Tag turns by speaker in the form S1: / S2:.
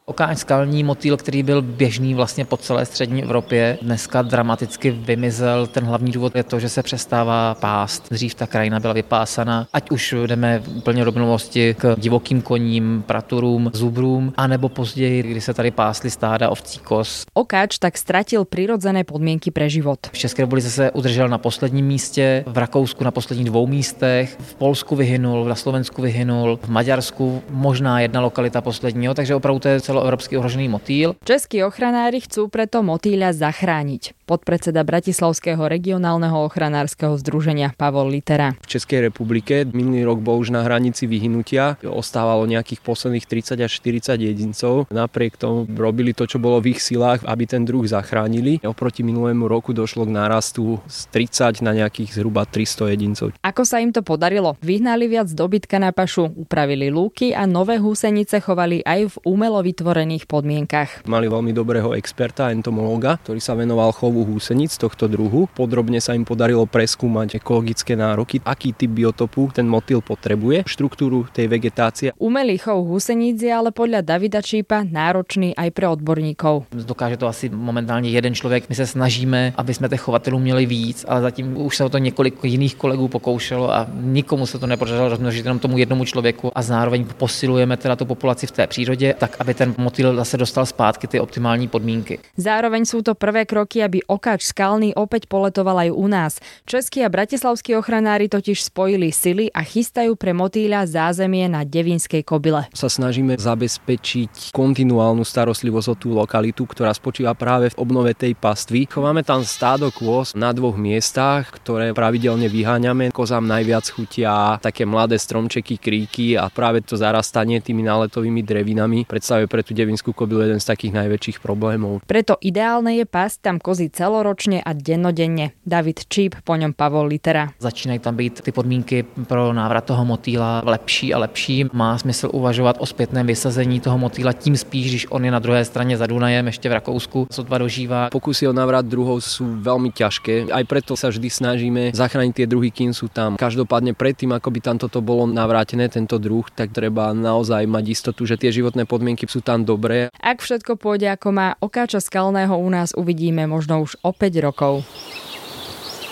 S1: Okáň skalní motýl, který byl běžný vlastně po celé střední Evropě, dneska dramaticky vymizel. Ten hlavní důvod je to, že se přestává pást. Dřív ta krajina byla vypásaná, ať už jdeme úplně do minulosti k divokým koním, praturům, zubrům, anebo později, kdy se tady pásly stáda ovcí, koz.
S2: Okáč tak stratil prirodzené podmienky pre život.
S1: V České republice se udržel na posledním místě, v Rakousku na posledních 2 místech, v Polsku vyhynul, na Slovensku vyhynul, v Maďarsku možná jedna lokalita posledního, takže opravdu to je celoevropský ohrožený motýl.
S2: Českí ochranári chcú preto motýľa zachrániť. Podpredseda Bratislavského regionálneho ochranárskeho združenia Pavol Litera.
S3: V Českej republike minulý rok bol už na hranici vyhynutia. Ostávalo nejakých posledných 30 až 40 jedincov. Napriek tomu robili to, čo bolo v ich silách, aby ten druh zachránili. Oproti minulému roku došlo k nárastu z 30 na nejakých zhruba 300 jedincov.
S2: Ako sa im to podarilo? Vyhnali viac dobytka na pašu, upravili lúky a nové húsenice chovali aj v umelo vytvorených podmienkach.
S3: Mali veľmi dobrého experta, entomológa, ktorý sa venoval chovu húsenic tohto druhu. Podrobne sa im podarilo preskúmať ekologické nároky, aký typ biotopu ten motýl potrebuje, štruktúru tej vegetácie.
S2: Umelý chov húseníc je ale podľa Davida Čípa náročný aj pre odborníkov.
S1: Dokáže to asi momentálně jeden člověk. My se snažíme, aby jsme těch chovatelů měli víc, ale zatím už se o to několik jiných kolegů pokoušelo a nikomu se to nepodařilo rozmnožit jenom tomu jednomu člověku a zároveň posilujeme teda tu populaci v té přírodě, tak aby ten motýl zase dostal zpátky ty optimální podmínky.
S2: Zároveň sú to prvé kroky, aby okáč skalný opäť poletoval aj u nás. Českí a bratislavskí ochranári totiž spojili sily a chystajú pre motýľa zázemie na Devínskej Kobyle.
S3: Sa snažíme zabezpečiť kontinuálnu starostlivosť o tú lokalitu, ktorá spočíva práve v obnove tej pastvy. Chováme tam stádo kôz na 2 miestach, ktoré pravidelne vyháňame. Kozám najviac chutia také mladé stromčeky, kríky a práve to zarastanie tými náletovými drevinami predstavuje pre tú Devinskú Kobylu jeden z takých najväčších problémov.
S2: Preto ideálne je pásť tam kozy celoročne a dennodenne. David Číp, po ňom Pavol Litera.
S1: Začínají tam být ty podmínky pro návrat toho motýla lepší a lepší. Má smysl uvažovat o zpětném vysazení toho motýla, tím spíš, když on je na druhé straně za Dunajem, ještě v Rakousku, sotva dožívá.
S3: Pokusy o návrat druhov sú veľmi ťažké, aj preto sa vždy snažíme zachrániť tie druhy, kým sú tam. Každopádne predtým, ako by tam toto bolo navrátené, tento druh, tak treba naozaj mať istotu, že tie životné podmienky sú tam dobré.
S2: Ak všetko pôjde ako má, okáča skalného u nás uvidíme možno už o 5 rokov.